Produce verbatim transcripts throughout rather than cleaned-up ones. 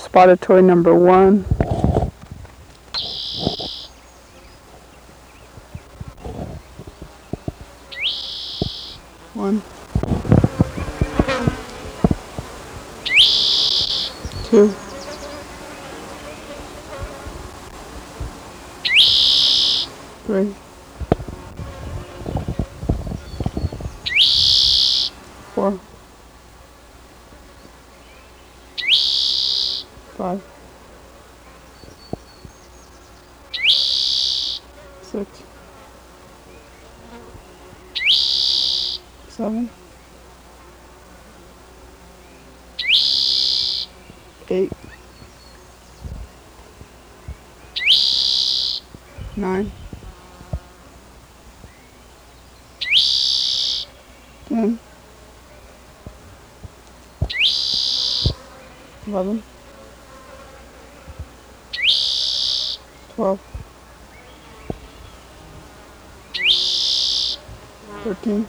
spotted toy number one. One. Two. Three. Four. Five. Six. Seven. Eight. Nine. Ten. Eleven. Twelve. Thirteen.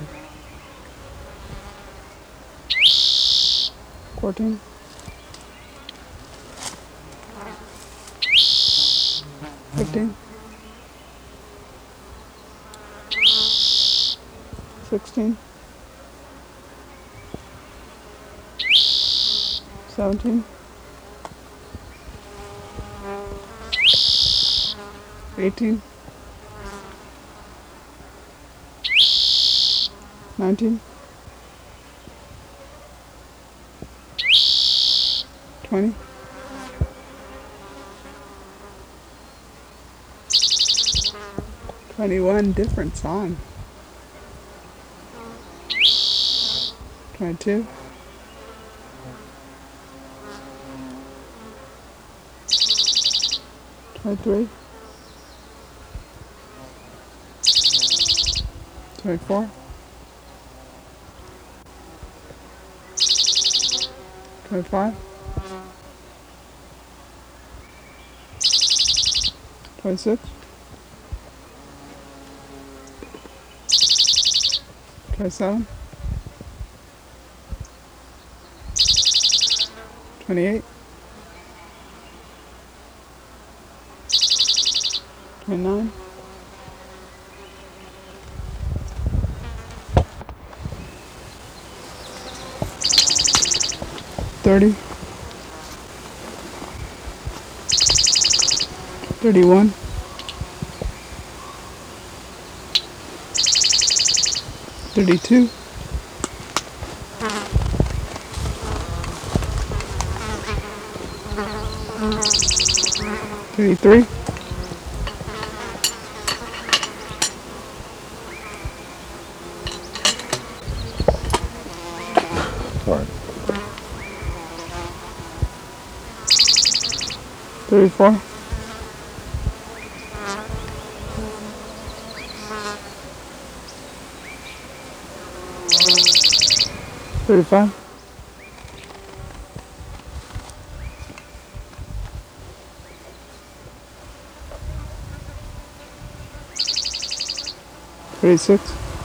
Fourteen. Fifteen. Sixteen. Seventeen. Eighteen. Nineteen. Twenty. Twenty-one. Different song. Twenty-two. Twenty-three. Twenty-four. Twenty-five. Twenty-six. Twenty-seven. Twenty-eight. Twenty-nine. Thirty. Thirty-one. Thirty-two. Thirty-three. Sorry. Thirty-four. Thirty-five. Thirty-six.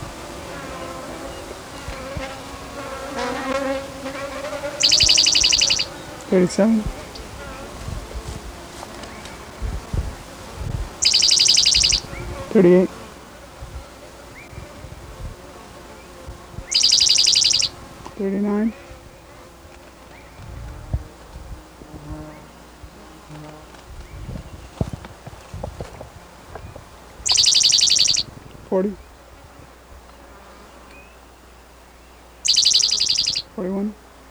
Thirty-seven. Thirty-eight. Thirty-nine. Forty. Forty-one.